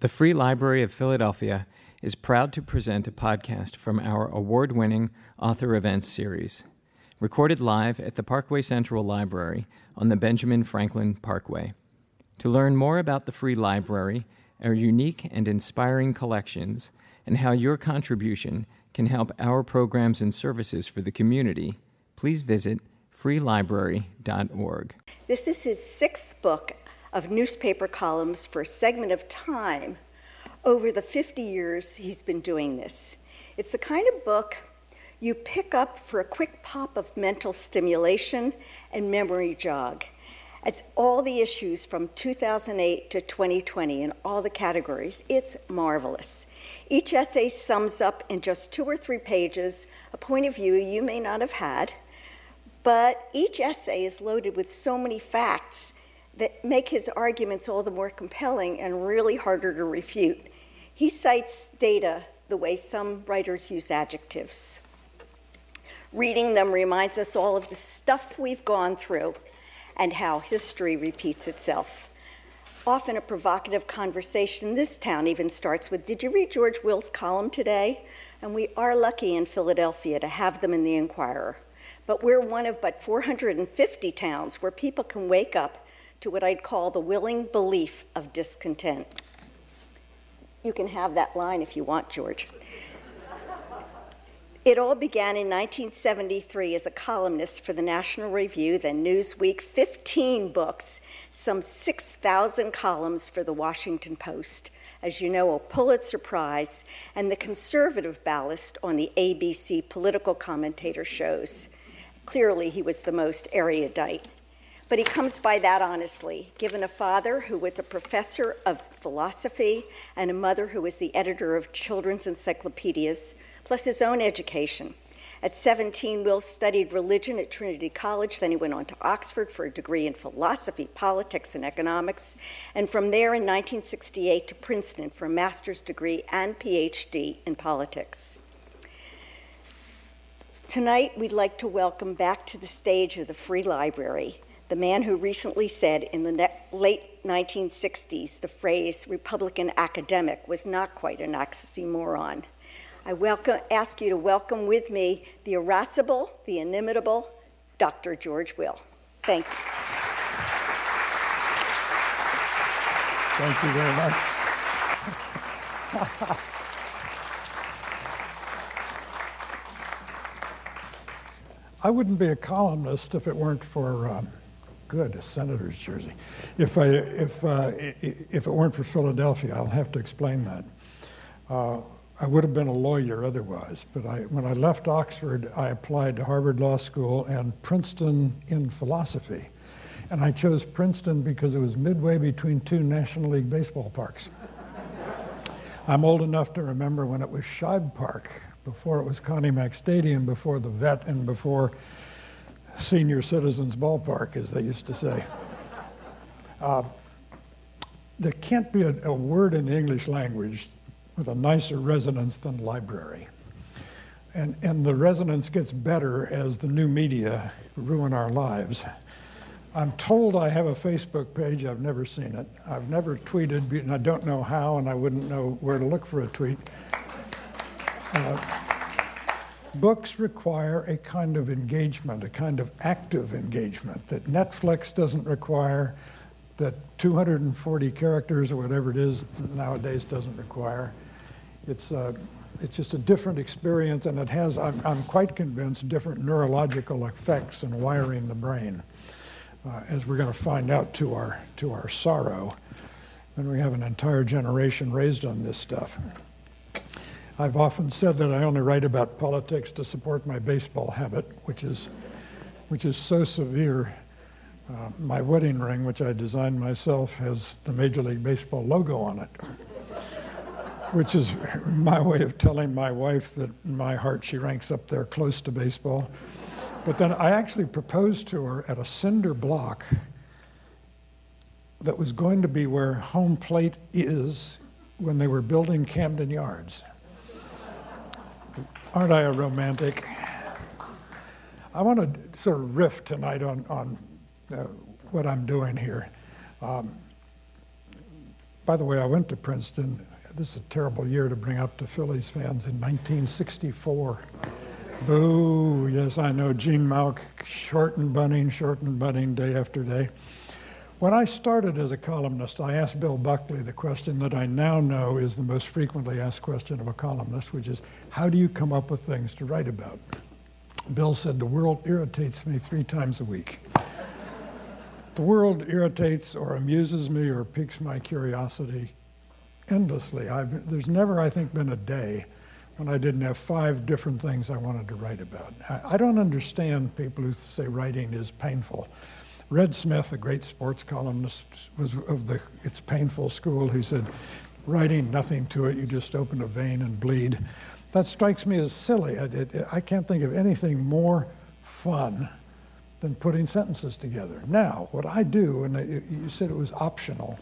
The Free Library of Philadelphia is proud to present a podcast from our award-winning Author Events series, recorded live at the Parkway Central Library on the Benjamin Franklin Parkway. To learn more about the Free Library, our unique and inspiring collections, and how your contribution can help our programs and services for the community, please visit freelibrary.org. This is his sixth book of newspaper columns for a segment of time over the 50 years he's been doing this. It's the kind of book you pick up for a quick pop of mental stimulation and memory jog. As all the issues from 2008 to 2020 in all the categories, it's marvelous. Each essay sums up in just 2 or 3 pages a point of view you may not have had, but each essay is loaded with so many facts that make his arguments all the more compelling and really harder to refute. He cites data the way some writers use adjectives. Reading them reminds us all of the stuff we've gone through and how history repeats itself. Often a provocative conversation in this town even starts with, "Did you read George Will's column today?" And we are lucky in Philadelphia to have them in the Inquirer. But we're one of but 450 towns where people can wake up to what I'd call the willing belief of discontent. You can have that line if you want, George. It all began in 1973 as a columnist for the National Review, then Newsweek, 15 books, some 6,000 columns for the Washington Post, as you know, a Pulitzer Prize, and the conservative ballast on the ABC political commentator shows. Clearly, he was the most erudite. But he comes by that honestly, given a father who was a professor of philosophy and a mother who was the editor of children's encyclopedias, plus his own education. At 17, Will studied religion at Trinity College, then he went on to Oxford for a degree in philosophy, politics, and economics, and from there in 1968 to Princeton for a master's degree and PhD in politics. Tonight, we'd like to welcome back to the stage of the Free Library the man who recently said in the late 1960s the phrase Republican academic was not quite an oxymoron. I ask you to welcome with me the irascible, the inimitable, Dr. George Will. Thank you. Thank you very much. I wouldn't be a columnist if it weren't for a senator's jersey. If it weren't for Philadelphia, I'll have to explain that. I would have been a lawyer otherwise, but when I left Oxford, I applied to Harvard Law School and Princeton in philosophy. And I chose Princeton because it was midway between 2 National League baseball parks. I'm old enough to remember when it was Shibe Park, before it was Connie Mack Stadium, before the Vet, and before Senior Citizens Ballpark, as they used to say. There can't be a word in the English language with a nicer resonance than library. And the resonance gets better as the new media ruin our lives. I'm told I have a Facebook page. I've never seen it. I've never tweeted, and I don't know how, and I wouldn't know where to look for a tweet. Books require a kind of engagement, a kind of active engagement that Netflix doesn't require, that 240 characters or whatever it is nowadays doesn't require. It's just a different experience, and it has, I'm quite convinced, different neurological effects in wiring the brain, as we're going to find out to our sorrow. And we have an entire generation raised on this stuff. I've often said that I only write about politics to support my baseball habit, which is so severe. My wedding ring, which I designed myself, has the Major League Baseball logo on it, which is my way of telling my wife that in my heart she ranks up there close to baseball. But then I actually proposed to her at a cinder block that was going to be where home plate is when they were building Camden Yards. Aren't I a romantic? I want to sort of riff tonight on what I'm doing here. By the way, I went to Princeton. This is a terrible year to bring up to Phillies fans, in 1964. Boo, yes, I know, Gene Mauch, short and bunting day after day. When I started as a columnist, I asked Bill Buckley the question that I now know is the most frequently asked question of a columnist, which is, how do you come up with things to write about? Bill said, the world irritates me 3 times a week. The world irritates or amuses me or piques my curiosity endlessly. There's never, I think, been a day when I didn't have 5 different things I wanted to write about. I don't understand people who say writing is painful. Red Smith, a great sports columnist, was of the It's Painful school. He said, writing, nothing to it, you just open a vein and bleed. That strikes me as silly. I can't think of anything more fun than putting sentences together. Now, what I do, and you said it was optional,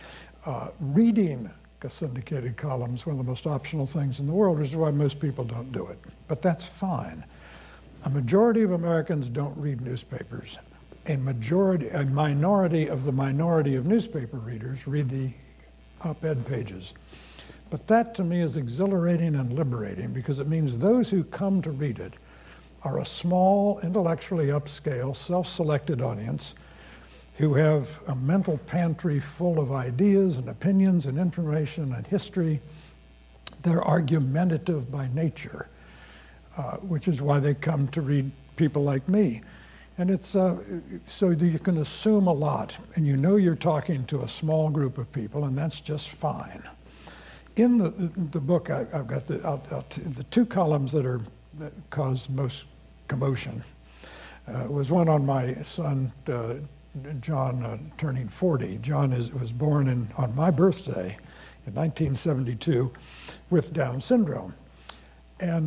reading a syndicated column is one of the most optional things in the world, which is why most people don't do it. But that's fine. A majority of Americans don't read newspapers. A minority of the minority of newspaper readers read the op-ed pages. But that to me is exhilarating and liberating, because it means those who come to read it are a small, intellectually upscale, self-selected audience who have a mental pantry full of ideas and opinions and information and history. They're argumentative by nature, which is why they come to read people like me. And it's so that you can assume a lot, and you know you're talking to a small group of people, and that's just fine. In the book, I've got the 2 columns that cause most commotion. Was one on my son, John, turning 40. John was born on my birthday in 1972 with Down syndrome. And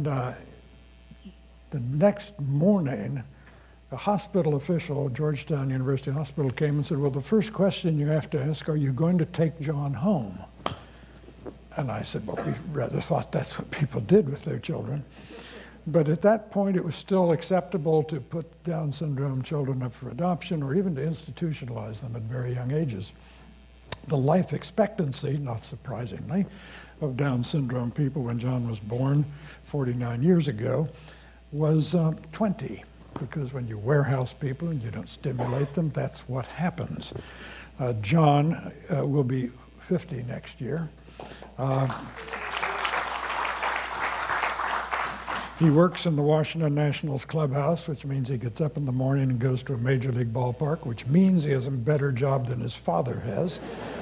the next morning, a hospital official, Georgetown University Hospital, came and said, well, the first question you have to ask, are you going to take John home? And I said, well, we rather thought that's what people did with their children. But at that point, it was still acceptable to put Down syndrome children up for adoption or even to institutionalize them at very young ages. The life expectancy, not surprisingly, of Down syndrome people when John was born 49 years ago was 20, because when you warehouse people and you don't stimulate them, that's what happens. John will be 50 next year. He works in the Washington Nationals clubhouse, which means he gets up in the morning and goes to a major league ballpark, which means he has a better job than his father has.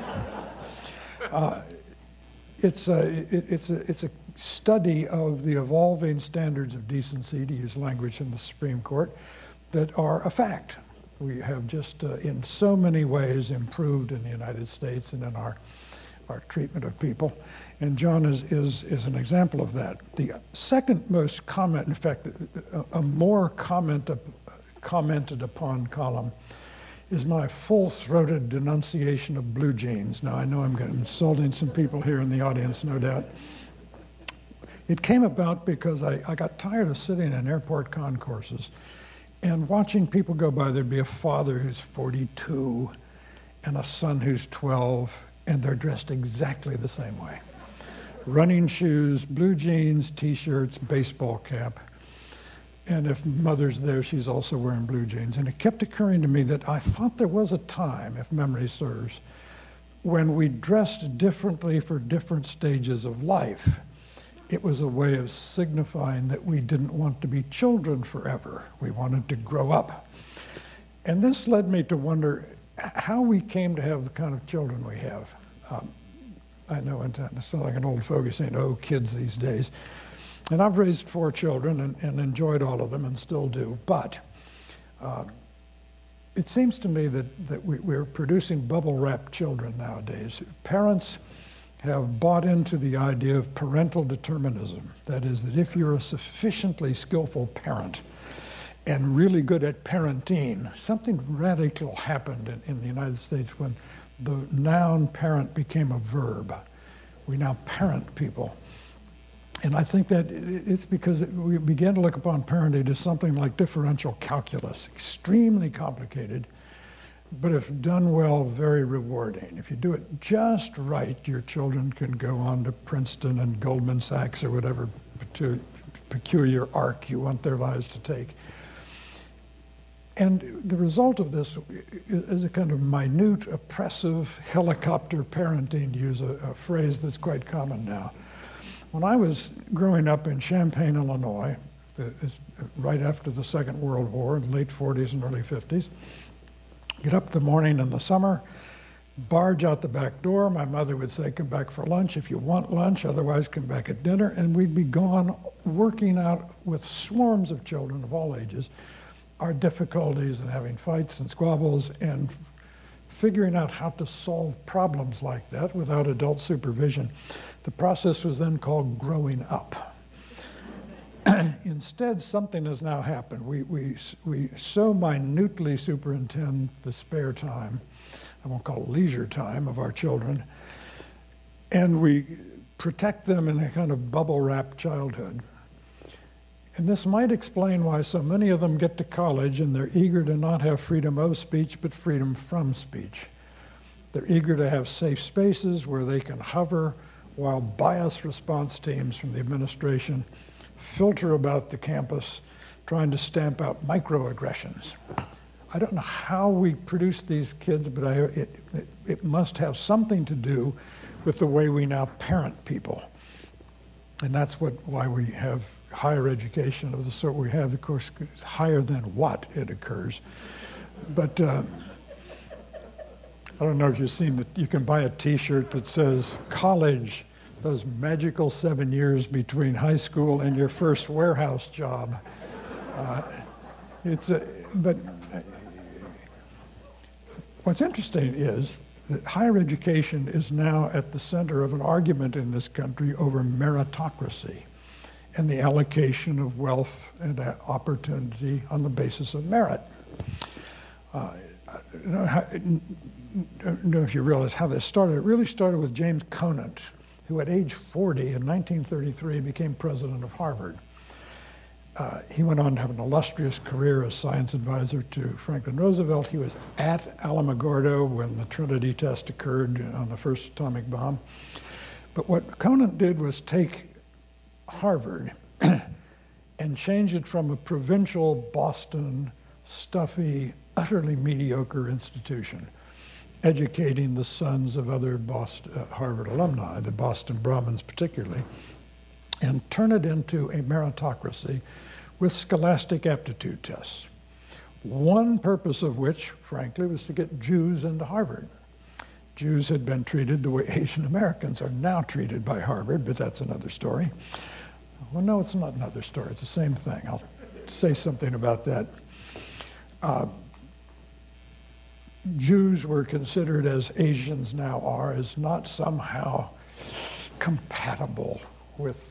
It's a study of the evolving standards of decency, to use language in the Supreme Court, that are a fact. We have just in so many ways improved in the United States and in our treatment of people. And John is an example of that. The second most comment, in fact, a more commented upon column is my full-throated denunciation of blue jeans. Now, I know I'm insulting some people here in the audience, no doubt. It came about because I got tired of sitting in airport concourses and watching people go by. There'd be a father who's 42 and a son who's 12, and they're dressed exactly the same way. Running shoes, blue jeans, T-shirts, baseball cap. And if mother's there, she's also wearing blue jeans. And it kept occurring to me that I thought there was a time, if memory serves, when we dressed differently for different stages of life. It was a way of signifying that we didn't want to be children forever. We wanted to grow up. And this led me to wonder how we came to have the kind of children we have. I know it sounds like an old fogey saying, oh, kids these days. And I've raised 4 children and enjoyed all of them and still do. But it seems to me that we're producing bubble-wrapped children nowadays. Parents have bought into the idea of parental determinism. That is, that if you're a sufficiently skillful parent and really good at parenting, something radical happened in the United States when the noun parent became a verb. We now parent people. And I think that it's because we began to look upon parenting as something like differential calculus, extremely complicated, but if done well, very rewarding. If you do it just right, your children can go on to Princeton and Goldman Sachs or whatever peculiar arc you want their lives to take. And the result of this is a kind of minute, oppressive helicopter parenting, to use a phrase that's quite common now. When I was growing up in Champaign, Illinois, right after the Second World War, late 40s and early 50s, get up in the morning in the summer, barge out the back door. My mother would say, come back for lunch if you want lunch, otherwise come back at dinner. And we'd be gone working out with swarms of children of all ages our difficulties and having fights and squabbles and figuring out how to solve problems like that without adult supervision. The process was then called growing up. Instead, something has now happened. We so minutely superintend the spare time, I won't call it leisure time, of our children, and we protect them in a kind of bubble-wrapped childhood. And this might explain why so many of them get to college and they're eager to not have freedom of speech, but freedom from speech. They're eager to have safe spaces where they can hover while bias response teams from the administration filter about the campus trying to stamp out microaggressions. I don't know how we produce these kids, but it must have something to do with the way we now parent people. And that's why we have higher education of the sort we have. Of course, it's higher than what it occurs. But I don't know if you've seen that you can buy a T-shirt that says college, those magical 7 years between high school and your first warehouse job. But what's interesting is that higher education is now at the center of an argument in this country over meritocracy and the allocation of wealth and opportunity on the basis of merit. I don't know if you realize how this started. It really started with James Conant, who at age 40 in 1933 became president of Harvard. He went on to have an illustrious career as science advisor to Franklin Roosevelt. He was at Alamogordo when the Trinity test occurred on the first atomic bomb. But what Conant did was take Harvard and change it from a provincial Boston, stuffy, utterly mediocre institution, educating the sons of other Harvard alumni, the Boston Brahmins particularly, and turn it into a meritocracy with scholastic aptitude tests. One purpose of which, frankly, was to get Jews into Harvard. Jews had been treated the way Asian Americans are now treated by Harvard, but that's another story. Well, no, it's not another story. It's the same thing. I'll say something about that. Jews were considered, as Asians now are, as not somehow compatible with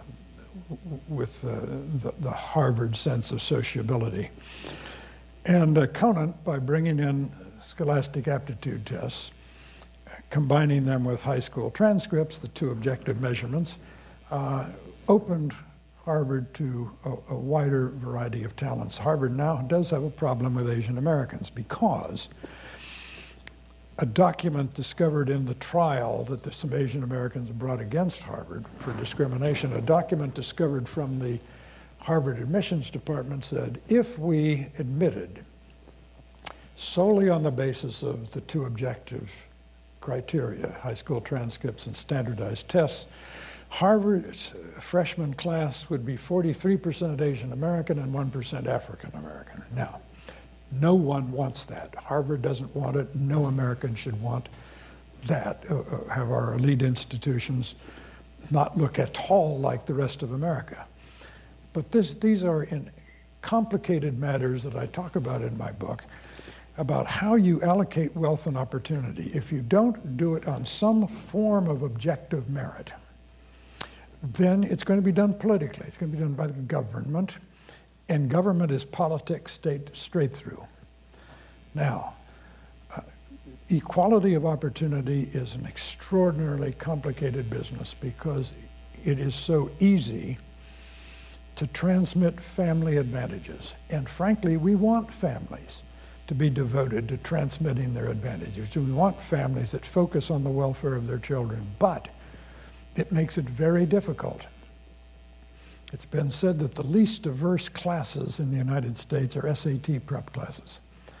the Harvard sense of sociability. And Conant, by bringing in scholastic aptitude tests, combining them with high school transcripts, the two objective measurements, opened Harvard to a wider variety of talents. Harvard now does have a problem with Asian Americans because a document discovered in the trial that some Asian Americans brought against Harvard for discrimination, a document discovered from the Harvard admissions department said, if we admitted solely on the basis of the two objective criteria, high school transcripts and standardized tests, Harvard's freshman class would be 43% Asian American and 1% African American. Now, no one wants that. Harvard doesn't want it. No American should want that, have our elite institutions not look at all like the rest of America. But these are complicated matters that I talk about in my book, about how you allocate wealth and opportunity. If you don't do it on some form of objective merit, then it's going to be done politically. It's going to be done by the government, and government is politics straight through. Now, equality of opportunity is an extraordinarily complicated business because it is so easy to transmit family advantages. And frankly, we want families to be devoted to transmitting their advantages. We want families that focus on the welfare of their children, but it makes it very difficult. It's been said that the least diverse classes in the United States are SAT prep classes,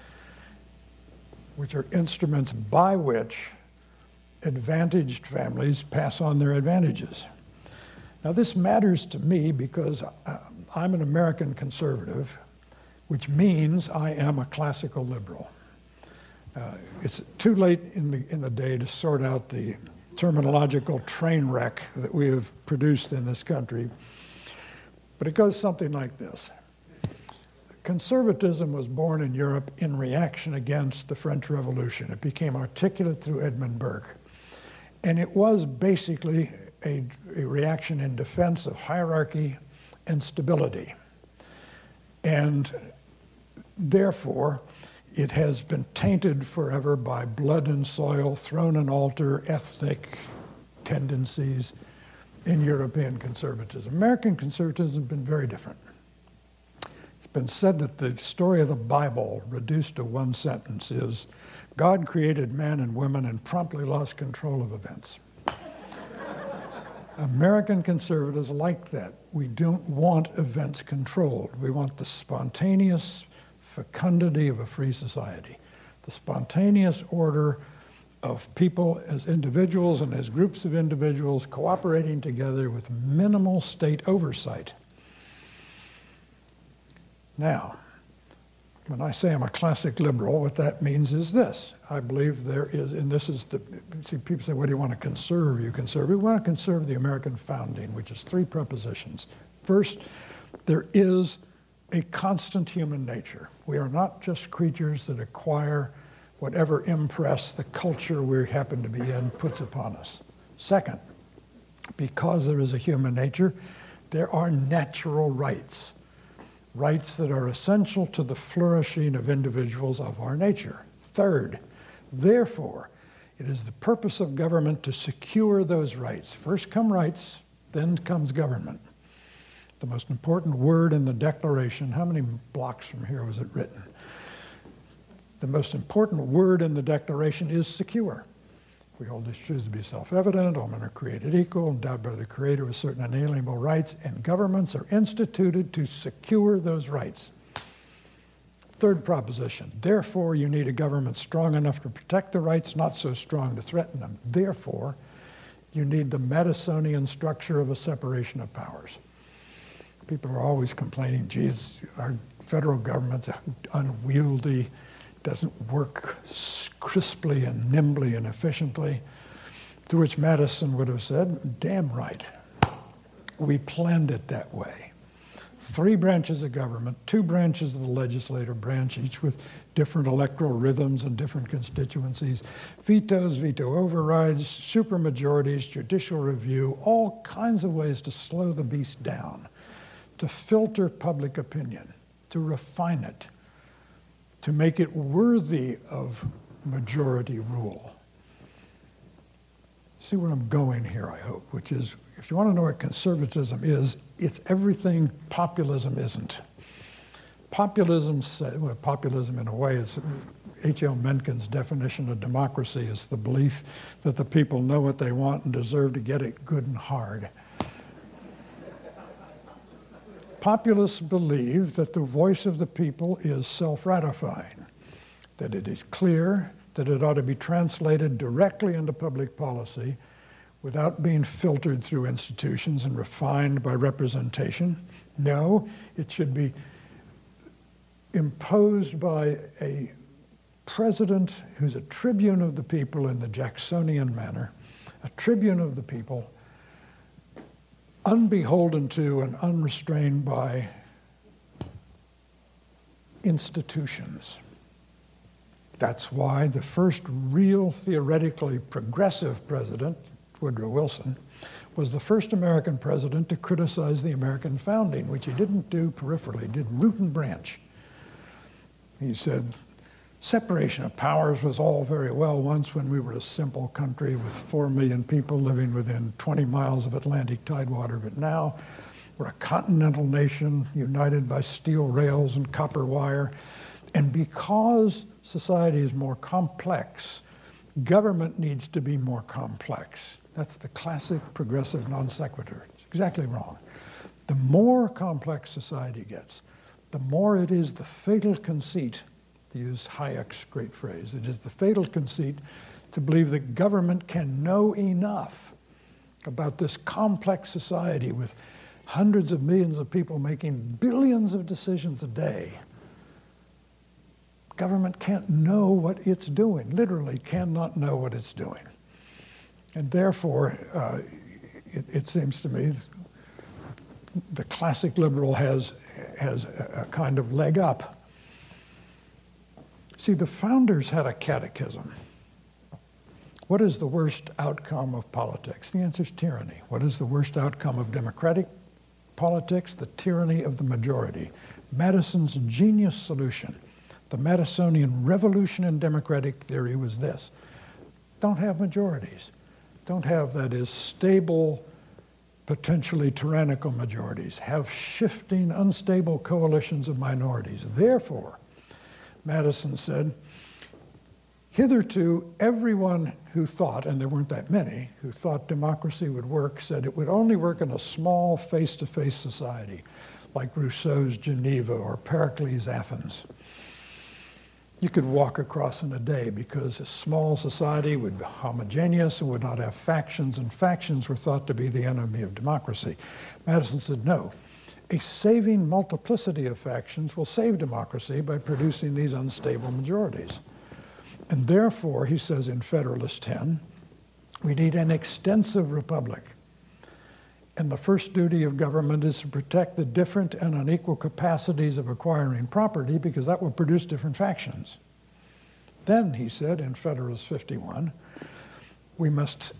which are instruments by which advantaged families pass on their advantages. Now, this matters to me because I'm an American conservative, which means I am a classical liberal. It's too late in the day to sort out the terminological train wreck that we have produced in this country, but it goes something like this. Conservatism was born in Europe in reaction against the French Revolution. It became articulate through Edmund Burke. And it was basically a reaction in defense of hierarchy and stability. And therefore, it has been tainted forever by blood and soil, thrown an altar, ethnic tendencies in European conservatism. American conservatism has been very different. It's been said that the story of the Bible, reduced to one sentence, is God created man and women and promptly lost control of events. American conservatives like that. We don't want events controlled. We want the spontaneous fecundity of a free society, the spontaneous order of people as individuals and as groups of individuals cooperating together with minimal state oversight. Now, when I say I'm a classic liberal, what that means is this. I believe there is, and this is see, people say, what do you want to conserve? You conserve. We want to conserve the American founding, which is three propositions. First, there is a constant human nature. We are not just creatures that acquire whatever impress the culture we happen to be in puts upon us. Second, because there is a human nature, there are natural rights. Rights that are essential to the flourishing of individuals of our nature. Third, therefore, it is the purpose of government to secure those rights. First come rights, then comes government. The most important word in the Declaration, how many blocks from here was it written? The most important word in the Declaration is secure. We hold these truths to be self-evident, all men are created equal, endowed by the Creator with certain inalienable rights, and governments are instituted to secure those rights. Third proposition, therefore you need a government strong enough to protect the rights, not so strong to threaten them. Therefore, you need the Madisonian structure of a separation of powers. People are always complaining, geez, our federal government's unwieldy, doesn't work crisply and nimbly and efficiently, to which Madison would have said, damn right. We planned it that way. 3 branches of government, 2 branches of the legislative branch, each with different electoral rhythms and different constituencies, vetoes, veto overrides, supermajorities, judicial review, all kinds of ways to slow the beast down, to filter public opinion, to refine it, to make it worthy of majority rule. See where I'm going here, I hope, which is, if you want to know what conservatism is, it's everything populism isn't. Populism in a way is H.L. Mencken's definition of democracy is the belief that the people know what they want and deserve to get it good and hard. Populists believe that the voice of the people is self-ratifying, that it is clear, that it ought to be translated directly into public policy without being filtered through institutions and refined by representation. No, it should be imposed by a president who's a tribune of the people in the Jacksonian manner, a tribune of the people, unbeholden to and unrestrained by institutions. That's why the first real theoretically progressive president, Woodrow Wilson, was the first American president to criticize the American founding, which he didn't do peripherally, he did root and branch. He said, separation of powers was all very well once when we were a simple country with 4 million people living within 20 miles of Atlantic tidewater, but now we're a continental nation united by steel rails and copper wire. And because society is more complex, government needs to be more complex. That's the classic progressive non sequitur. It's exactly wrong. The more complex society gets, the more it is the fatal conceit, to use Hayek's great phrase, it is the fatal conceit to believe that government can know enough about this complex society with hundreds of millions of people making billions of decisions a day. Government can't know what it's doing, literally cannot know what it's doing. And therefore, it seems to me, the classic liberal has a kind of leg up. See, the founders had a catechism. What is the worst outcome of politics? The answer is tyranny. What is the worst outcome of democratic politics? The tyranny of the majority. Madison's genius solution, the Madisonian revolution in democratic theory, was this: don't have majorities. Don't have, that is, stable, potentially tyrannical majorities. Have shifting, unstable coalitions of minorities. Therefore, Madison said, hitherto everyone who thought, and there weren't that many, who thought democracy would work, said it would only work in a small face-to-face society, like Rousseau's Geneva or Pericles' Athens. You could walk across in a day because a small society would be homogeneous and would not have factions, and factions were thought to be the enemy of democracy. Madison said, no, a saving multiplicity of factions will save democracy by producing these unstable majorities. And therefore, he says in Federalist 10, we need an extensive republic. And the first duty of government is to protect the different and unequal capacities of acquiring property, because that will produce different factions. Then, he said in Federalist 51, we must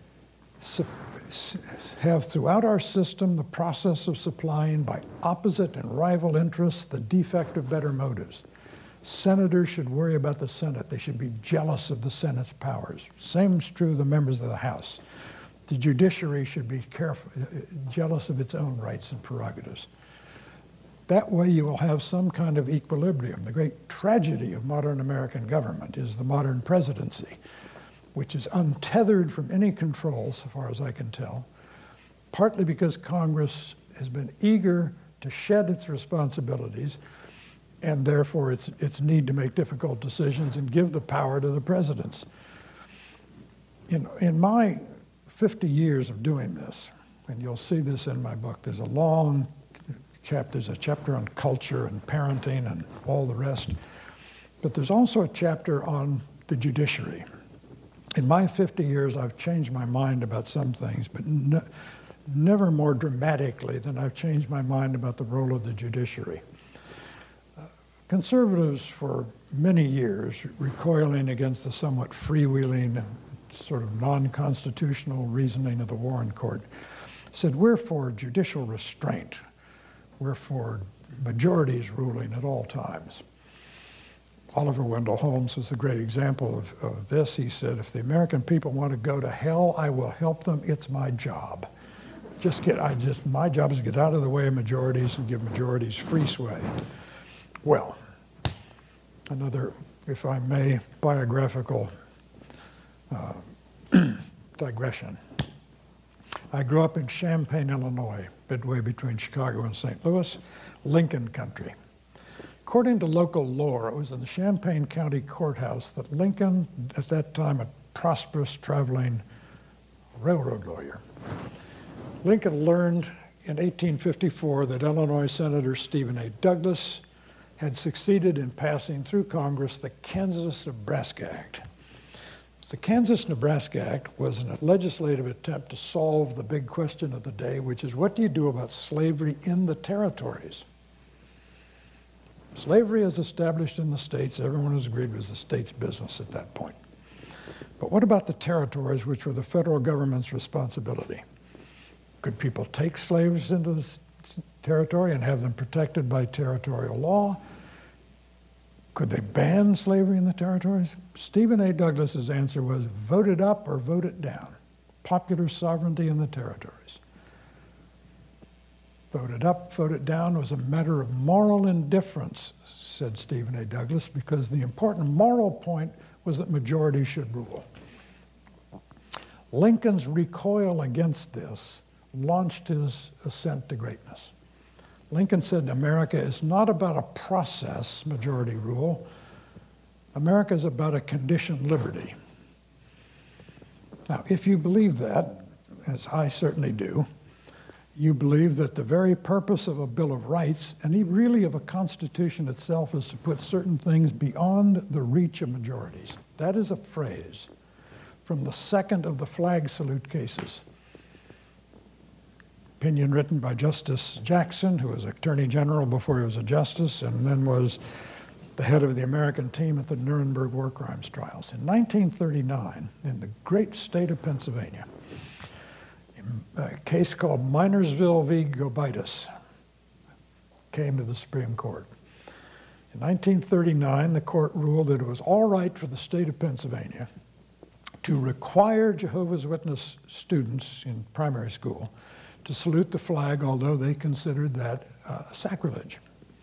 have throughout our system the process of supplying by opposite and rival interests the defect of better motives. Senators should worry about the Senate. They should be jealous of the Senate's powers. Same's true of the members of the House. The judiciary should be jealous of its own rights and prerogatives. That way you will have some kind of equilibrium. The great tragedy of modern American government is the modern presidency, which is untethered from any control, so far as I can tell, partly because Congress has been eager to shed its responsibilities and therefore its need to make difficult decisions and give the power to the presidents. In my 50 years of doing this, and you'll see this in my book, there's a chapter on culture and parenting and all the rest, but there's also a chapter on the judiciary. In my 50 years, I've changed my mind about some things, but never more dramatically than I've changed my mind about the role of the judiciary. Conservatives for many years, recoiling against the somewhat freewheeling and sort of non-constitutional reasoning of the Warren Court, said we're for judicial restraint. We're for majorities ruling at all times. Oliver Wendell Holmes was a great example of this. He said, if the American people want to go to hell, I will help them. It's my job. My job is to get out of the way of majorities and give majorities free sway. Well, another, if I may, biographical digression. I grew up in Champaign, Illinois, midway between Chicago and St. Louis, Lincoln country. According to local lore, it was in the Champaign County Courthouse that Lincoln, at that time a prosperous traveling railroad lawyer, Lincoln learned in 1854 that Illinois Senator Stephen A. Douglas had succeeded in passing through Congress the Kansas-Nebraska Act. The Kansas-Nebraska Act was a legislative attempt to solve the big question of the day, which is, what do you do about slavery in the territories? Slavery is established in the states. Everyone has agreed was the state's business at that point. But what about the territories, which were the federal government's responsibility? Could people take slaves into the territory and have them protected by territorial law? Could they ban slavery in the territories? Stephen A. Douglas's answer was, vote it up or vote it down. Popular sovereignty in the territories. Vote it up, vote it down was a matter of moral indifference, said Stephen A. Douglas, because the important moral point was that majorities should rule. Lincoln's recoil against this launched his ascent to greatness. Lincoln said America is not about a process, majority rule. America is about a conditioned liberty. Now, if you believe that, as I certainly do, you believe that the very purpose of a Bill of Rights, and really of a Constitution itself, is to put certain things beyond the reach of majorities. That is a phrase from the second of the flag salute cases. Opinion written by Justice Jackson, who was Attorney General before he was a justice, and then was the head of the American team at the Nuremberg war crimes trials. In 1939, in the great state of Pennsylvania, a case called Minersville v. Gobitis came to the Supreme Court. In 1939, the court ruled that it was all right for the state of Pennsylvania to require Jehovah's Witness students in primary school to salute the flag, although they considered that sacrilege.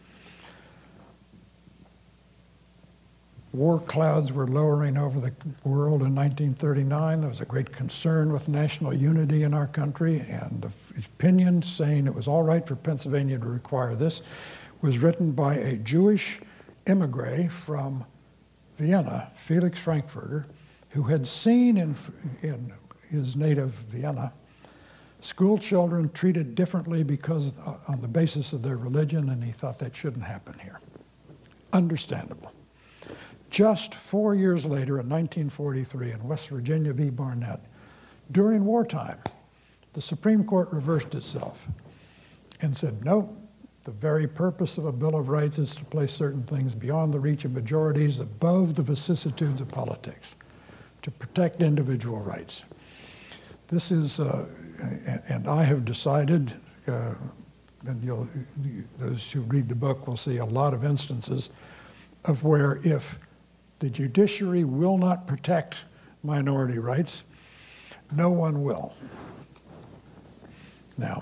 War clouds were lowering over the world in 1939. There was a great concern with national unity in our country, and the opinion saying it was all right for Pennsylvania to require this was written by a Jewish emigre from Vienna, Felix Frankfurter, who had seen in his native Vienna school children treated differently because on the basis of their religion, and he thought that shouldn't happen here. Understandable. Just 4 years later, in 1943, in West Virginia v. Barnett, during wartime, the Supreme Court reversed itself and said, no, the very purpose of a Bill of Rights is to place certain things beyond the reach of majorities, above the vicissitudes of politics, to protect individual rights. This is, and I have decided, and those who read the book will see a lot of instances of where if the judiciary will not protect minority rights, no one will. Now,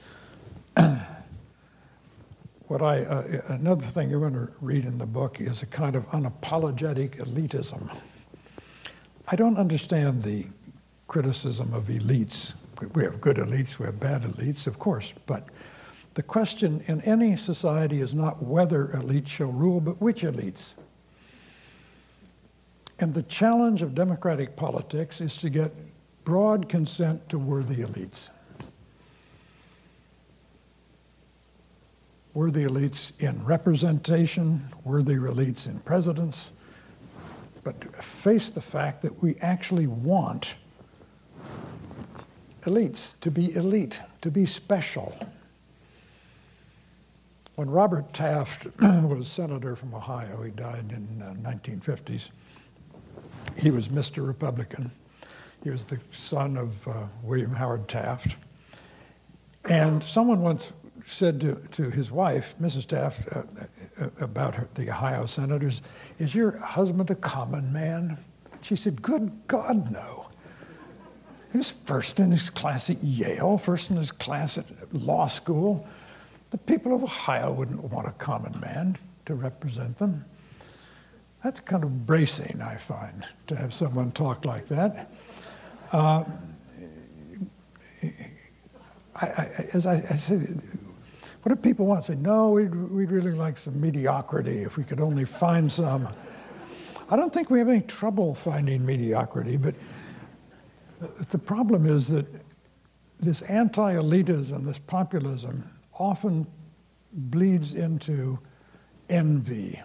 another thing you're going to read in the book is a kind of unapologetic elitism. I don't understand the criticism of elites. We have good elites, we have bad elites, of course, but the question in any society is not whether elites shall rule, but which elites. And the challenge of democratic politics is to get broad consent to worthy elites. Worthy elites in representation, worthy elites in presidents, but face the fact that we actually want elites to be elite, to be special. When Robert Taft was senator from Ohio, he died in the 1950s, he was Mr. Republican. He was the son of William Howard Taft. And someone once said to his wife, Mrs. Taft, about the Ohio senators, is your husband a common man? She said, good God, no. He was first in his class at Yale, first in his class at law school. The people of Ohio wouldn't want a common man to represent them. That's kind of bracing, I find, to have someone talk like that. As I said, what do people want? Say, no, we'd really like some mediocrity if we could only find some. I don't think we have any trouble finding mediocrity, but the problem is that this anti-elitism, this populism, often bleeds into envy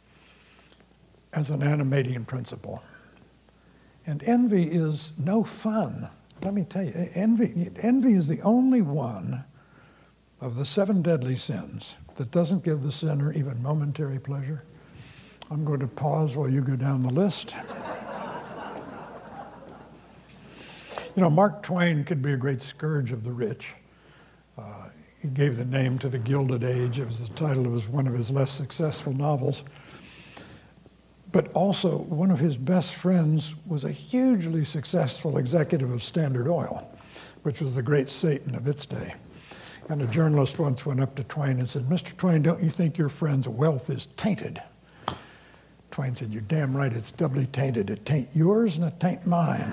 as an animating principle. And envy is no fun. Let me tell you, envy is the only one of the 7 deadly sins that doesn't give the sinner even momentary pleasure. I'm going to pause while you go down the list. You know, Mark Twain could be a great scourge of the rich. He gave the name to the Gilded Age. It was the title of one of his less successful novels. But also, one of his best friends was a hugely successful executive of Standard Oil, which was the great Satan of its day. And a journalist once went up to Twain and said, "Mr. Twain, don't you think your friend's wealth is tainted?" Twain said, "You're damn right, it's doubly tainted. It tain't yours and it tain't mine."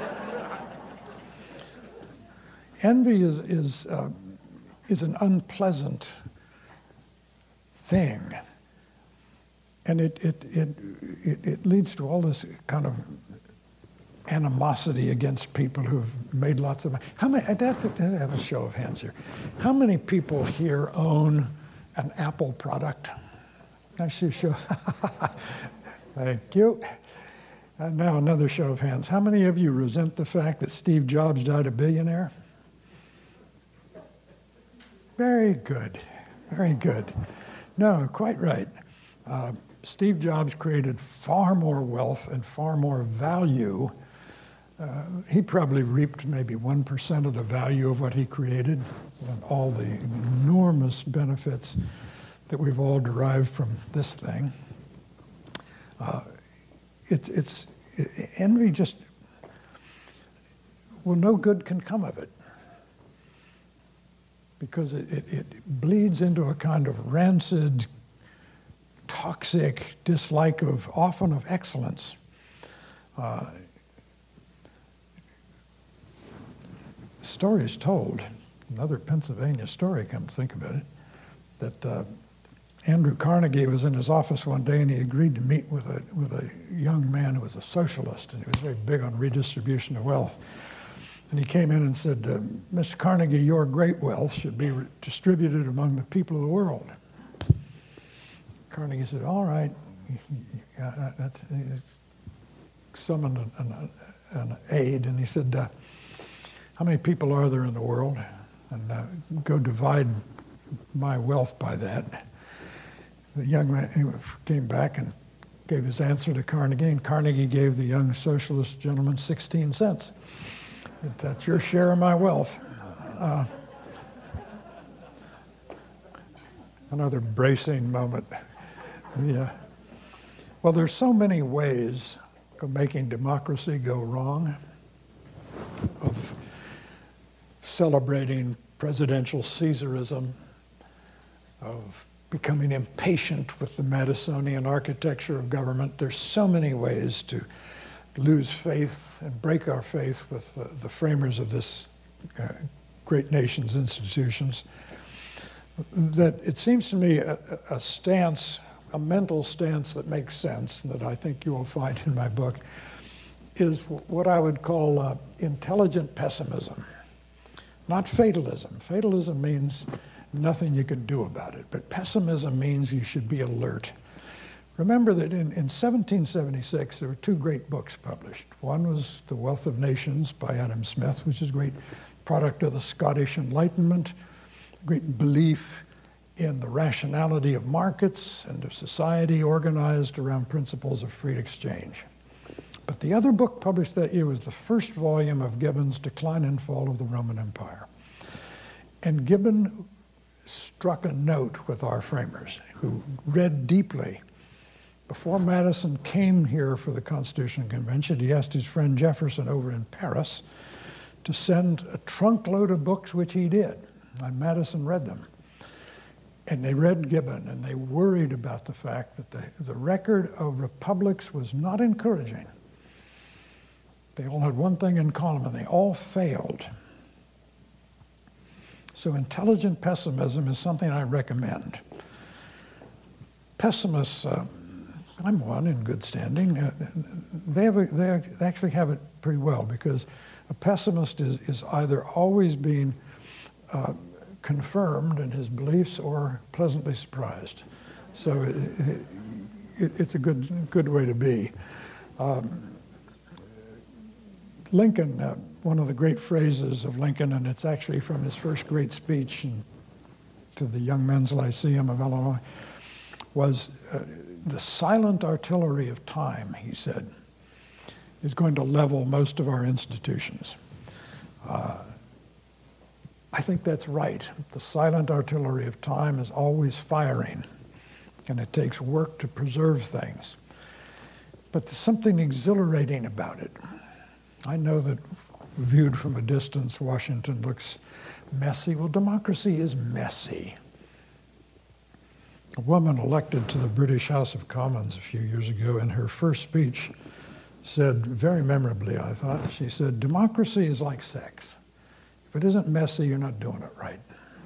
Envy is an unpleasant thing. And it leads to all this kind of animosity against people who've made lots of money. How many? I'd have to have a show of hands here. How many people here own an Apple product? I see a show. Thank you. And now another show of hands. How many of you resent the fact that Steve Jobs died a billionaire? Very good. Very good. No, quite right. Steve Jobs created far more wealth and far more value. He probably reaped maybe 1% of the value of what he created and all the enormous benefits that we've all derived from this thing. Envy just, well, no good can come of it because it bleeds into a kind of rancid, toxic dislike often of excellence. Story is told, another Pennsylvania story, come to think about it, that Andrew Carnegie was in his office one day and he agreed to meet with a young man who was a socialist, and he was very big on redistribution of wealth. And he came in and said, "Mr. Carnegie, your great wealth should be distributed among the people of the world." Carnegie said, "All right." He summoned an aide, and he said, "How many people are there in the world? And go divide my wealth by that." The young man came back and gave his answer to Carnegie, and Carnegie gave the young socialist gentleman 16 cents. "That's your share of my wealth." Another bracing moment. Yeah. Well, there's so many ways of making democracy go wrong, of celebrating presidential Caesarism, of becoming impatient with the Madisonian architecture of government. There's so many ways to lose faith and break our faith with the framers of this great nation's institutions, that it seems to me a stance, a mental stance that makes sense, and that I think you will find in my book, is what I would call intelligent pessimism, not fatalism. Fatalism means nothing you can do about it, but pessimism means you should be alert. Remember that in 1776, there were two great books published. One was The Wealth of Nations by Adam Smith, which is a great product of the Scottish Enlightenment, great belief in the rationality of markets and of society organized around principles of free exchange. But the other book published that year was the first volume of Gibbon's Decline and Fall of the Roman Empire. And Gibbon struck a note with our framers, who read deeply. Before Madison came here for the Constitutional Convention, he asked his friend Jefferson over in Paris to send a trunkload of books, which he did, and Madison read them. And they read Gibbon, and they worried about the fact that the record of republics was not encouraging. They all had one thing in common, and they all failed. So intelligent pessimism is something I recommend. Pessimists, I'm one in good standing, they actually have it pretty well, because a pessimist is either always being confirmed in his beliefs or pleasantly surprised. So it's a good way to be. Lincoln, one of the great phrases of Lincoln, and it's actually from his first great speech to the Young Men's Lyceum of Illinois, was the silent artillery of time, he said, is going to level most of our institutions. I think that's right. The silent artillery of time is always firing, and it takes work to preserve things. But there's something exhilarating about it. I know that viewed from a distance, Washington looks messy. Well, democracy is messy. A woman elected to the British House of Commons a few years ago, in her first speech, said very memorably, I thought, she said, democracy is like sex. If it isn't messy, you're not doing it right.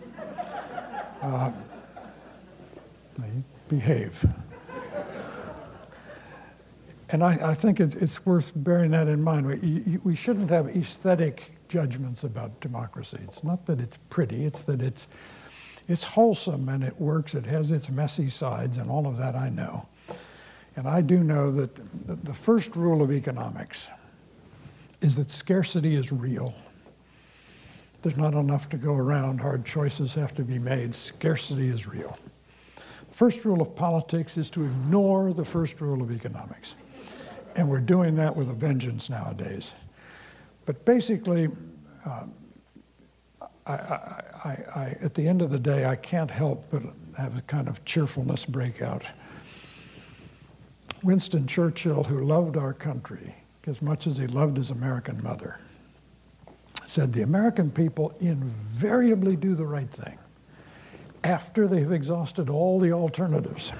Behave. And I think it's worth bearing that in mind. We shouldn't have aesthetic judgments about democracy. It's not that it's pretty, it's that it's wholesome and it works, it has its messy sides, and all of that I know. And I do know that the first rule of economics is that scarcity is real. There's not enough to go around, hard choices have to be made, scarcity is real. The first rule of politics is to ignore the first rule of economics. And we're doing that with a vengeance nowadays. But basically, at the end of the day, I can't help but have a kind of cheerfulness break out. Winston Churchill, who loved our country as much as he loved his American mother, said the American people invariably do the right thing after they've exhausted all the alternatives.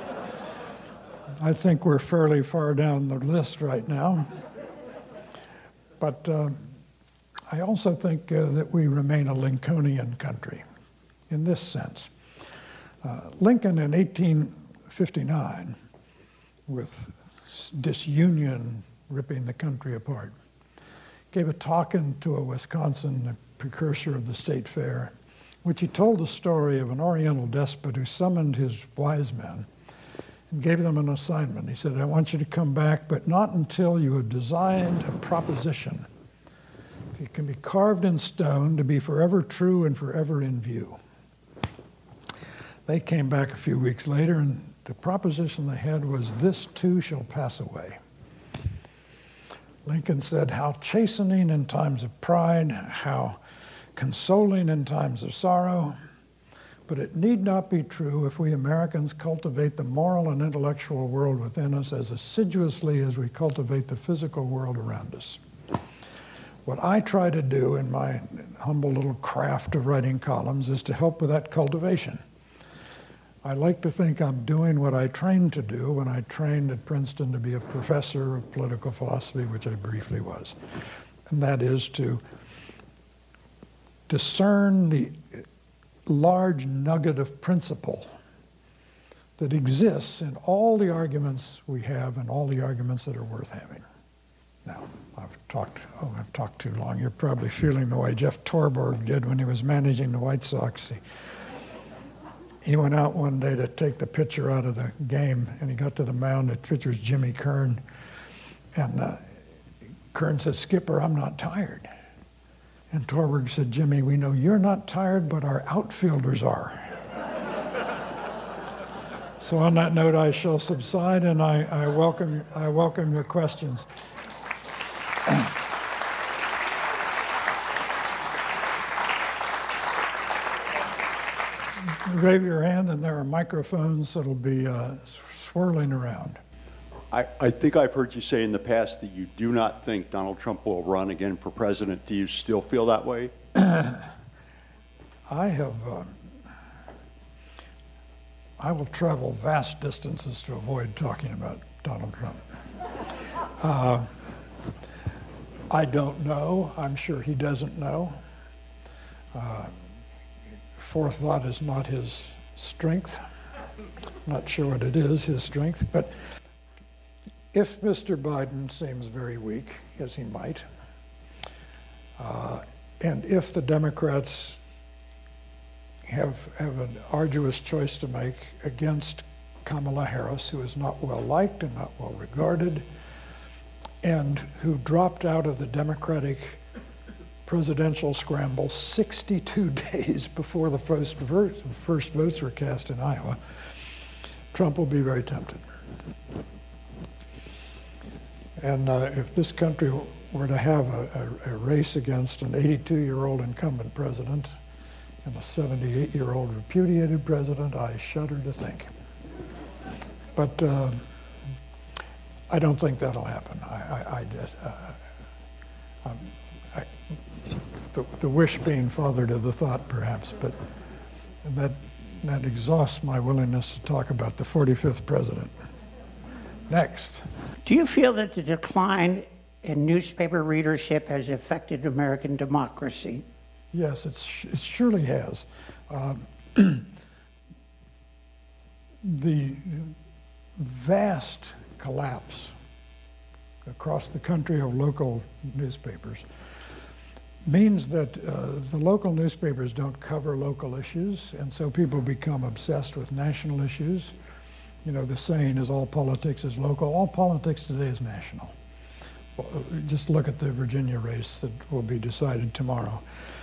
I think we're fairly far down the list right now. But I also think that we remain a Lincolnian country in this sense. Lincoln in 1859, with disunion ripping the country apart, gave a talk into a Wisconsin, the precursor of the state fair, which he told the story of an Oriental despot who summoned his wise men and gave them an assignment. He said, I want you to come back, but not until you have designed a proposition. It can be carved in stone to be forever true and forever in view. They came back a few weeks later, and the proposition they had was, this too shall pass away. Lincoln said, how chastening in times of pride, how consoling in times of sorrow, but it need not be true if we Americans cultivate the moral and intellectual world within us as assiduously as we cultivate the physical world around us. What I try to do in my humble little craft of writing columns is to help with that cultivation. I like to think I'm doing what I trained to do when I trained at Princeton to be a professor of political philosophy, which I briefly was. And that is to discern the large nugget of principle that exists in all the arguments we have and all the arguments that are worth having. Now, I've talked too long. You're probably feeling the way Jeff Torborg did when he was managing the White Sox. He went out one day to take the pitcher out of the game, and he got to the mound. The pitcher's Jimmy Kern. And Kern said, Skipper, I'm not tired. And Torborg said, Jimmy, we know you're not tired, but our outfielders are. So on that note, I shall subside, and I welcome your questions. Raise your hand, and there are microphones that'll be swirling around. I think I've heard you say in the past that you do not think Donald Trump will run again for president. Do you still feel that way? I will travel vast distances to avoid talking about Donald Trump. I don't know. I'm sure he doesn't know. Forethought is not his strength. Not sure what it is, his strength. But if Mr. Biden seems very weak, as he might, and if the Democrats have an arduous choice to make against Kamala Harris, who is not well liked and not well regarded, and who dropped out of the Democratic presidential scramble 62 days before the first votes were cast in Iowa, Trump will be very tempted. And if this country were to have a race against an 82-year-old incumbent president and a 78-year-old repudiated president, I shudder to think. But I don't think that'll happen. the wish being father to the thought, perhaps, but that exhausts my willingness to talk about the 45th president. Next. Do you feel that the decline in newspaper readership has affected American democracy? Yes, it surely has. The vast collapse across the country of local newspapers means that the local newspapers don't cover local issues, and so people become obsessed with national issues. You know, the saying is all politics is local. All politics today is national. Well, just look at the Virginia race that will be decided tomorrow.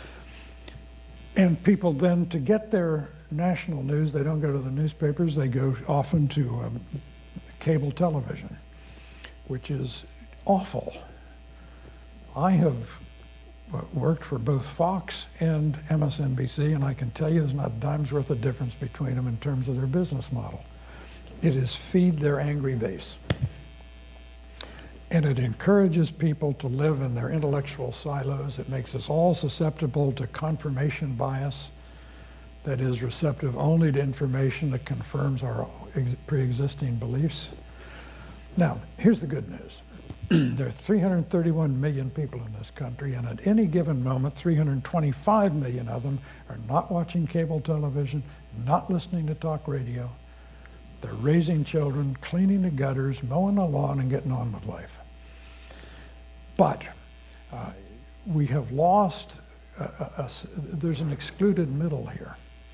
And people then, to get their national news, they don't go to the newspapers, they go often to cable television, which is awful. I have worked for both Fox and MSNBC, and I can tell you there's not a dime's worth of difference between them in terms of their business model. It is feed their angry base. And it encourages people to live in their intellectual silos. It makes us all susceptible to confirmation bias, that is receptive only to information that confirms our pre-existing beliefs. Now, here's the good news. There are 331 million people in this country, and at any given moment, 325 million of them are not watching cable television, not listening to talk radio. They're raising children, cleaning the gutters, mowing the lawn, and getting on with life. But we have lost, there's an excluded middle here,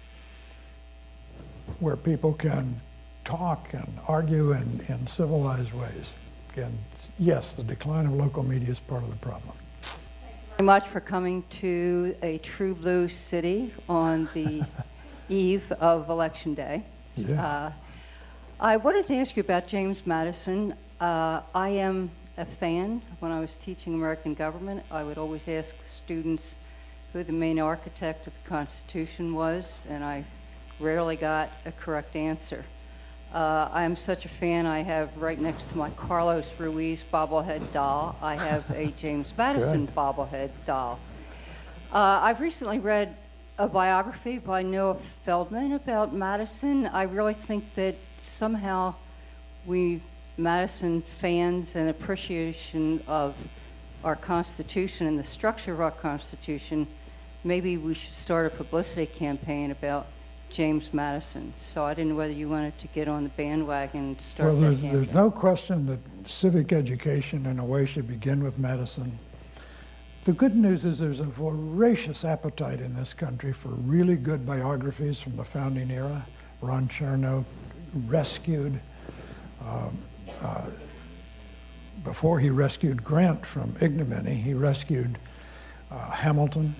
where people can talk and argue in civilized ways. And yes, the decline of local media is part of the problem. Thank you very much for coming to a true blue city on the eve of Election Day. Yeah. I wanted to ask you about James Madison. I am a fan. When I was teaching American government, I would always ask students who the main architect of the Constitution was, and I rarely got a correct answer. I am such a fan. I have right next to my Carlos Ruiz bobblehead doll, I have a James Madison bobblehead doll. I've recently read a biography by Noah Feldman about Madison. I really think that somehow we Madison fans and appreciation of our Constitution and the structure of our Constitution, maybe we should start a publicity campaign about James Madison. So I didn't know whether you wanted to get on the bandwagon and start Well, that campaign. there's no question that civic education in a way should begin with Madison. The good news is there's a voracious appetite in this country for really good biographies from the founding era. Ron Chernow rescued, before he rescued Grant from ignominy, he rescued Hamilton.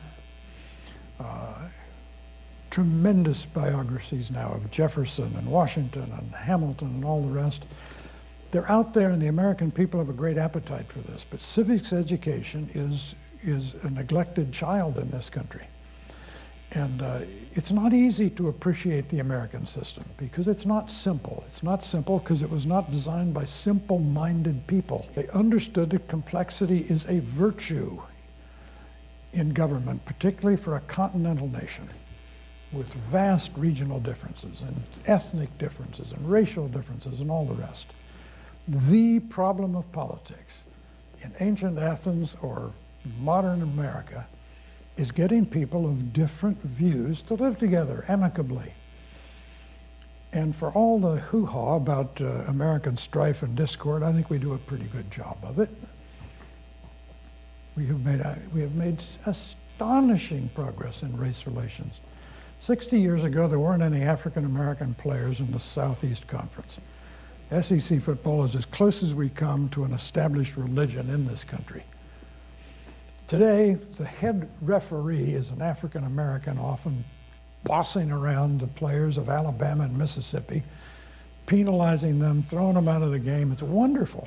Tremendous biographies now of Jefferson and Washington and Hamilton and all the rest. They're out there, and the American people have a great appetite for this. But civics education is a neglected child in this country. And it's not easy to appreciate the American system because it's not simple. It's not simple because it was not designed by simple-minded people. They understood that complexity is a virtue in government, particularly for a continental nation, with vast regional differences and ethnic differences and racial differences and all the rest. The problem of politics in ancient Athens or modern America is getting people of different views to live together amicably. And for all the hoo-ha about American strife and discord, I think we do a pretty good job of it. We have made astonishing progress in race relations. 60 years ago, there weren't any African-American players in the Southeast Conference. SEC football is as close as we come to an established religion in this country. Today, the head referee is an African-American, often bossing around the players of Alabama and Mississippi, penalizing them, throwing them out of the game. It's wonderful.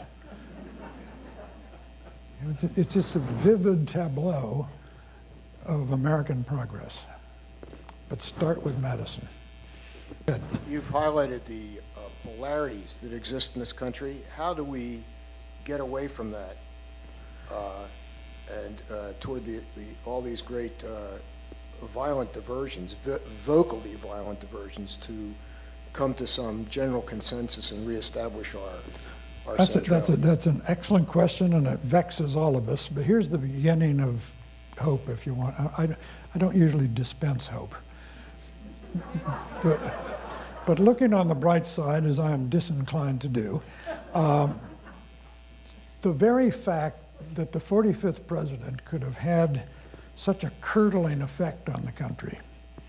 It's just a vivid tableau of American progress. But start with Madison. Good. You've highlighted the polarities that exist in this country. How do we get away from that and toward all these great violent diversions, vocally violent diversions, to come to some general consensus and reestablish our centrality? That's an excellent question, and it vexes all of us. But here's the beginning of hope, if you want. I don't usually dispense hope. But looking on the bright side, as I am disinclined to do, the very fact that the 45th president could have had such a curdling effect on the country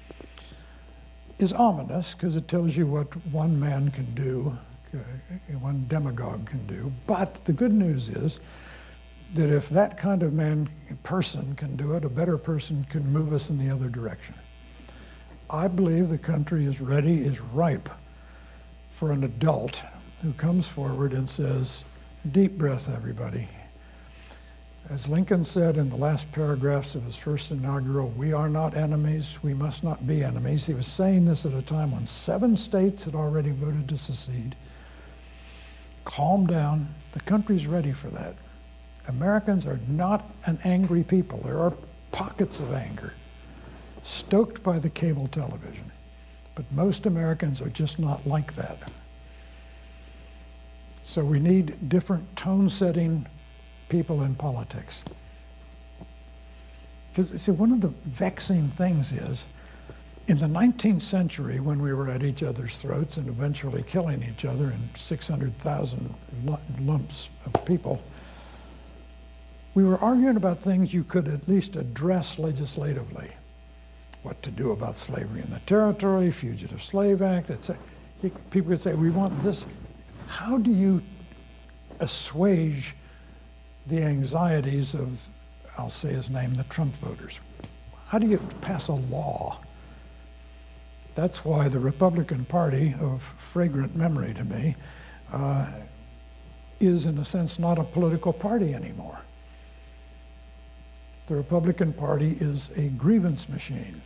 is ominous, because it tells you what one man can do, one demagogue can do. But the good news is that if that kind of person can do it, a better person can move us in the other direction. I believe the country is ready, is ripe for an adult who comes forward and says, deep breath, everybody. As Lincoln said in the last paragraphs of his first inaugural, we are not enemies, we must not be enemies. He was saying this at a time when 7 states had already voted to secede. Calm down, the country's ready for that. Americans are not an angry people. There are pockets of anger, stoked by the cable television. But most Americans are just not like that. So we need different tone-setting people in politics. Because, see, one of the vexing things is, in the 19th century, when we were at each other's throats and eventually killing each other in 600,000 lumps of people, we were arguing about things you could at least address legislatively. What to do about slavery in the territory, Fugitive Slave Act, etc. People would say, we want this. How do you assuage the anxieties of, I'll say his name, the Trump voters? How do you pass a law? That's why the Republican Party, of fragrant memory to me, is in a sense not a political party anymore. The Republican Party is a grievance machine.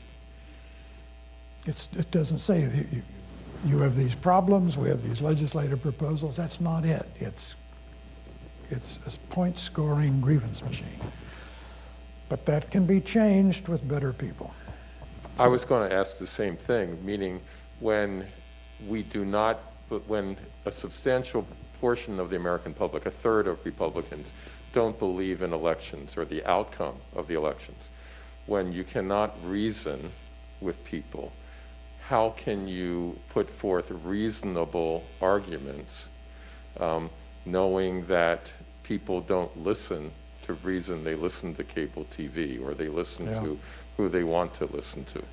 It doesn't say you have these problems, we have these legislative proposals. That's not it. It's a point-scoring grievance machine. But that can be changed with better people. I was going to ask the same thing, meaning when a substantial portion of the American public, a third of Republicans, don't believe in elections or the outcome of the elections, when you cannot reason with people, how can you put forth reasonable arguments, knowing that people don't listen to reason, they listen to cable TV, or they listen to who they want to listen to?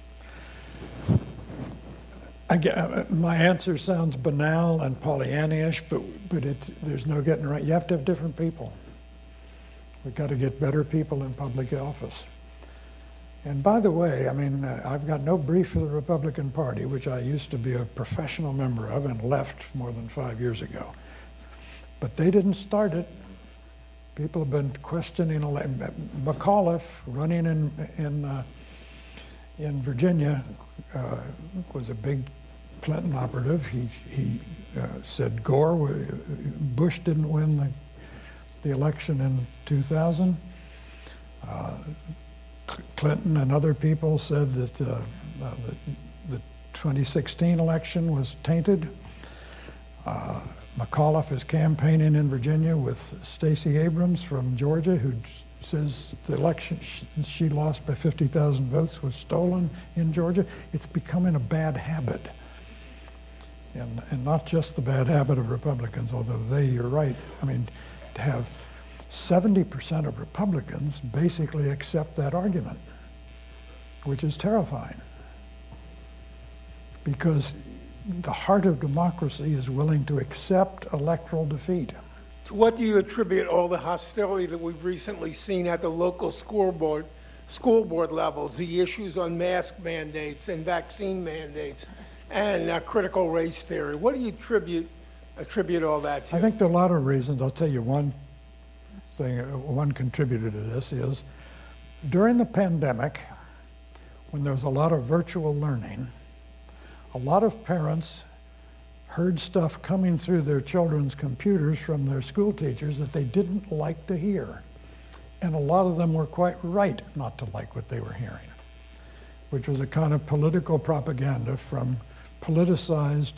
Again, my answer sounds banal and Pollyanna-ish, but there's no getting right. You have to have different people. We've got to get better people in public office. And by the way, I mean, I've got no brief for the Republican Party, which I used to be a professional member of and left more than 5 years ago. But they didn't start it. People have been questioning. McAuliffe, running in Virginia, was a big Clinton operative. He said Bush didn't win the election in 2000. Clinton and other people said that the 2016 election was tainted. McAuliffe is campaigning in Virginia with Stacey Abrams from Georgia, who says the election she lost by 50,000 votes was stolen in Georgia. It's becoming a bad habit. And not just the bad habit of Republicans, although you're right, I mean, to have 70% of Republicans basically accept that argument, which is terrifying. Because the heart of democracy is willing to accept electoral defeat. To what do you attribute all the hostility that we've recently seen at the local school board levels, the issues on mask mandates and vaccine mandates and critical race theory? What do you attribute all that to? I think there are a lot of reasons. I'll tell you one contributor to this is during the pandemic, when there was a lot of virtual learning, a lot of parents heard stuff coming through their children's computers from their school teachers that they didn't like to hear. And a lot of them were quite right not to like what they were hearing, which was a kind of political propaganda from politicized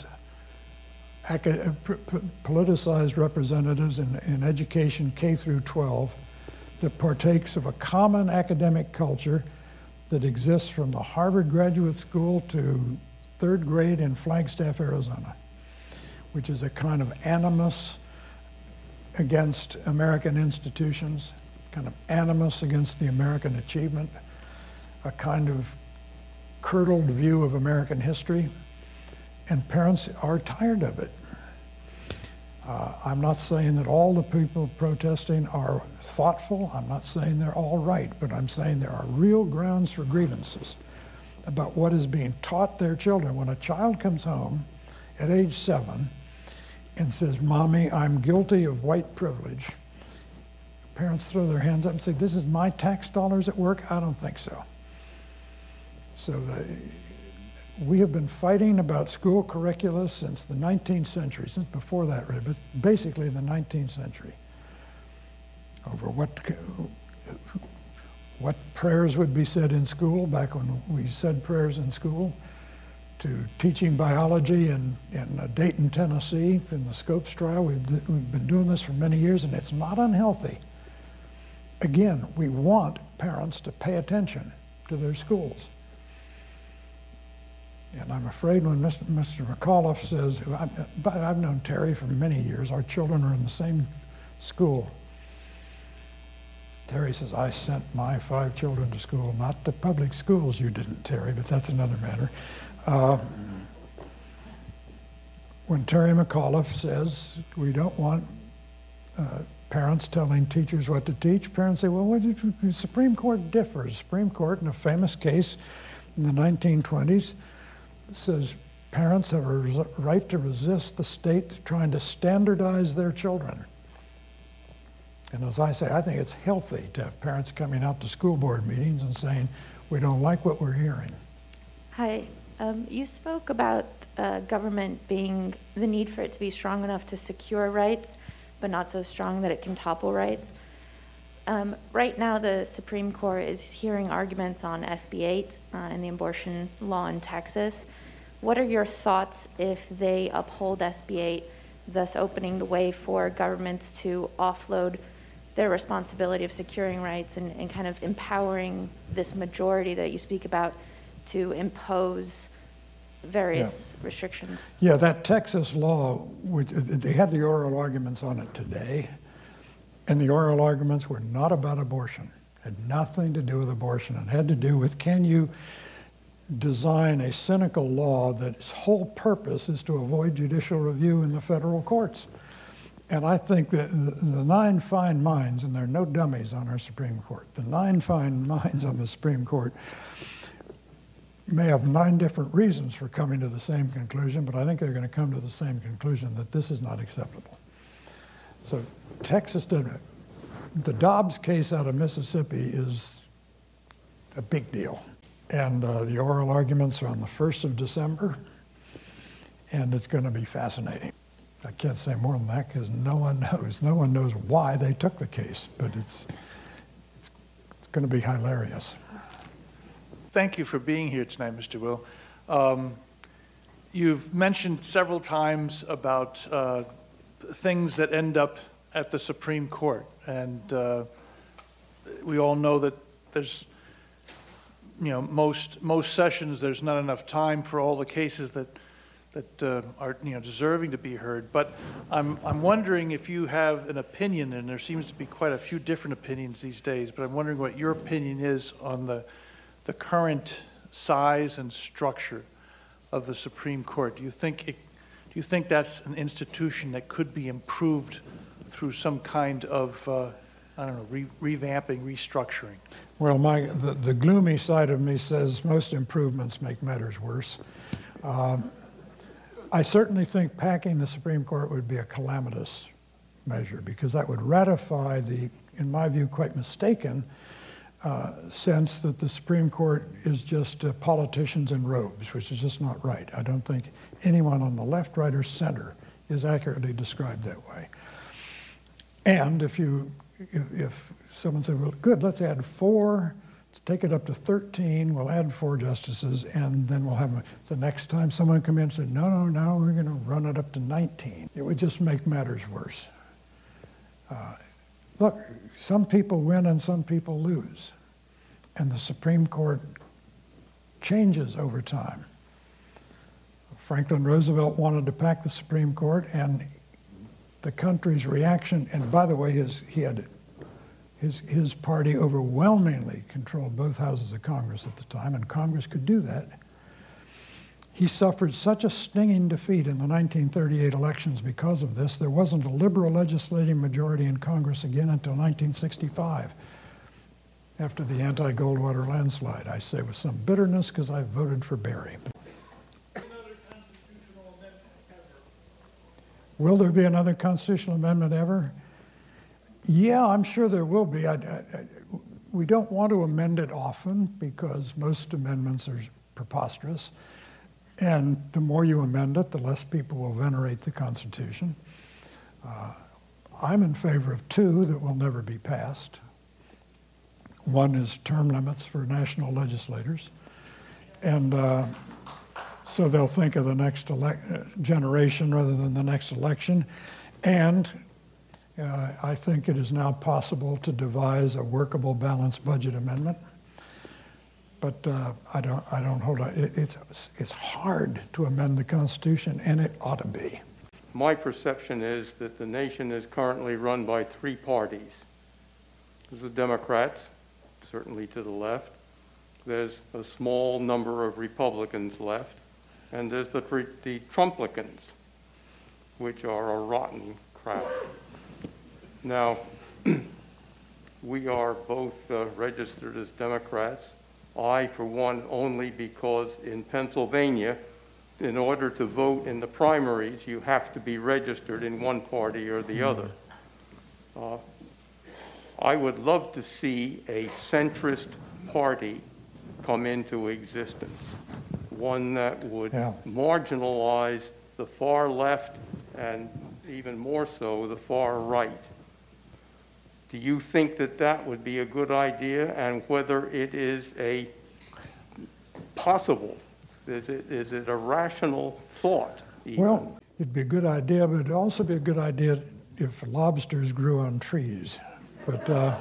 representatives in education K through 12 that partakes of a common academic culture that exists from the Harvard Graduate School to third grade in Flagstaff, Arizona, which is a kind of animus against American institutions, kind of animus against the American achievement, a kind of curdled view of American history, and parents are tired of it. I'm not saying that all the people protesting are thoughtful. I'm not saying they're all right, but I'm saying there are real grounds for grievances about what is being taught their children. When a child comes home at age 7 and says, "Mommy, I'm guilty of white privilege," parents throw their hands up and say, "This is my tax dollars at work?" I don't think so. So we have been fighting about school curricula since the 19th century, since before that, really, but basically the 19th century, over what prayers would be said in school back when we said prayers in school, to teaching biology in Dayton, Tennessee, in the Scopes trial. We've been doing this for many years, and it's not unhealthy. Again, we want parents to pay attention to their schools. And I'm afraid when Mr. McAuliffe says, I've known Terry for many years, our children are in the same school. Terry says, "I sent my 5 children to school, not to public schools." You didn't, Terry, but that's another matter. When Terry McAuliffe says we don't want parents telling teachers what to teach, parents say, "Well, the Supreme Court differs." The Supreme Court, in a famous case in the 1920s, says parents have a right to resist the state trying to standardize their children. And as I say, I think it's healthy to have parents coming out to school board meetings and saying, "We don't like what we're hearing." Hi. You spoke about government being the need for it to be strong enough to secure rights, but not so strong that it can topple rights. Right now, the Supreme Court is hearing arguments on SB 8 and the abortion law in Texas. What are your thoughts if they uphold SB 8, thus opening the way for governments to offload their responsibility of securing rights and kind of empowering this majority that you speak about to impose various restrictions? Yeah, that Texas law, they had the oral arguments on it today, and the oral arguments were not about abortion, had nothing to do with abortion. It had to do with, can you design a cynical law that its whole purpose is to avoid judicial review in the federal courts? And I think that the 9 fine minds, and there are no dummies on our Supreme Court, the 9 fine minds on the Supreme Court may have 9 different reasons for coming to the same conclusion, but I think they're going to come to the same conclusion that this is not acceptable. So Texas did it. The Dobbs case out of Mississippi is a big deal. And the oral arguments are on the 1st of December, and it's going to be fascinating. I can't say more than that because no one knows. No one knows why they took the case, but it's going to be hilarious. Thank you for being here tonight, Mr. Will. You've mentioned several times about things that end up at the Supreme Court, and we all know that there's, most sessions there's not enough time for all the cases that are deserving to be heard. But I'm wondering if you have an opinion, and there seems to be quite a few different opinions these days. But I'm wondering what your opinion is on the current size and structure of the Supreme Court. Do you think that's an institution that could be improved through some kind of revamping, restructuring? Well, the gloomy side of me says most improvements make matters worse. I certainly think packing the Supreme Court would be a calamitous measure because that would ratify the, in my view, quite mistaken sense that the Supreme Court is just politicians in robes, which is just not right. I don't think anyone on the left, right, or center is accurately described that way. And if you if someone said, well, good, let's add 4, let's take it up to 13, we'll add 4 justices, and then we'll have the next time someone come in and said, no, now we're going to run it up to 19. It would just make matters worse. Look, some people win and some people lose. And the Supreme Court changes over time. Franklin Roosevelt wanted to pack the Supreme Court, and the country's reaction, and by the way, his party overwhelmingly controlled both houses of Congress at the time, and Congress could do that. He suffered such a stinging defeat in the 1938 elections because of this. There wasn't a liberal legislative majority in Congress again until 1965, after the anti-Goldwater landslide. I say with some bitterness because I voted for Barry. Will there be another constitutional amendment ever? Yeah, I'm sure there will be. We don't want to amend it often because most amendments are preposterous. And the more you amend it, the less people will venerate the Constitution. I'm in favor of 2 that will never be passed. One is term limits for national legislators. And so they'll think of the next generation rather than the next election. And I think it is now possible to devise a workable balanced budget amendment. But I don't hold on. It's hard to amend the Constitution, and it ought to be. My perception is that the nation is currently run by 3 parties. There's the Democrats, certainly to the left. There's a small number of Republicans left. And there's the Trumplicans, which are a rotten crowd. Now, we are both registered as Democrats. I, for one, only because in Pennsylvania, in order to vote in the primaries, you have to be registered in one party or the other. I would love to see a centrist party come into existence, one that would marginalize the far left and even more so the far right. Do you think that that would be a good idea, and whether it is a possible, is it a rational thought? Even? Well, it'd be a good idea, but it'd also be a good idea if lobsters grew on trees. But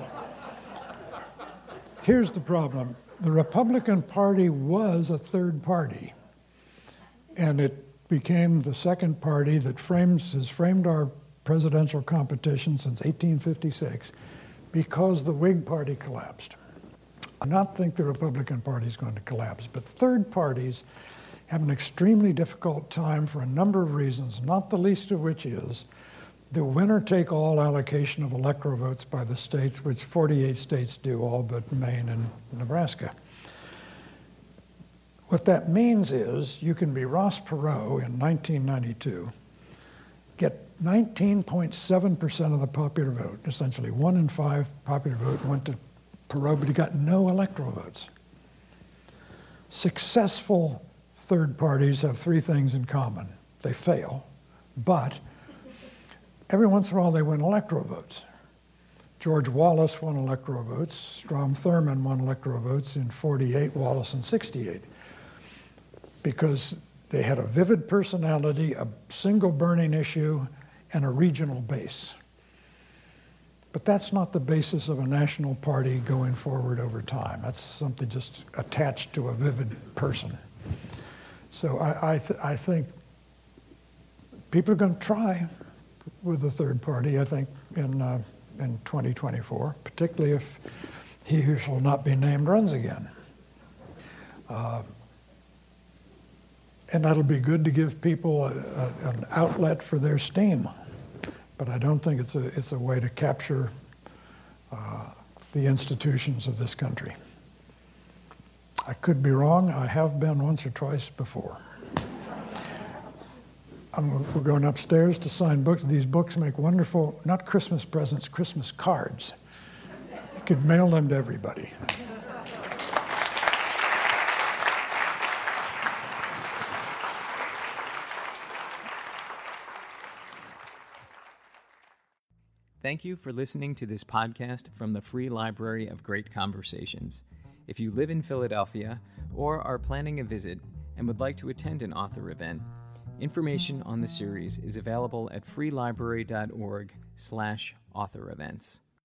here's the problem. The Republican Party was a third party, and it became the second party that has framed our presidential competition since 1856 because the Whig Party collapsed. I do not think the Republican Party is going to collapse, but third parties have an extremely difficult time for a number of reasons, not the least of which is the winner-take-all allocation of electoral votes by the states, which 48 states do, all but Maine and Nebraska. What that means is you can be Ross Perot in 1992, get 19.7% of the popular vote, essentially 1 in 5 popular vote went to Perot, but he got no electoral votes. Successful third parties have 3 things in common. They fail, but every once in a while they win electoral votes. George Wallace won electoral votes. Strom Thurmond won electoral votes in 48, Wallace in 68, because they had a vivid personality, a single burning issue, and a regional base. But that's not the basis of a national party going forward over time. That's something just attached to a vivid person. So I think people are going to try with the third party, I think, in 2024, particularly if he who shall not be named runs again. And that'll be good to give people an outlet for their steam. But I don't think it's a way to capture the institutions of this country. I could be wrong. I have been once or twice before. We're going upstairs to sign books. These books make wonderful, not Christmas presents, Christmas cards. You could mail them to everybody. Thank you for listening to this podcast from the Free Library of Great Conversations. If you live in Philadelphia or are planning a visit and would like to attend an author event, information on the series is available at freelibrary.org/author events.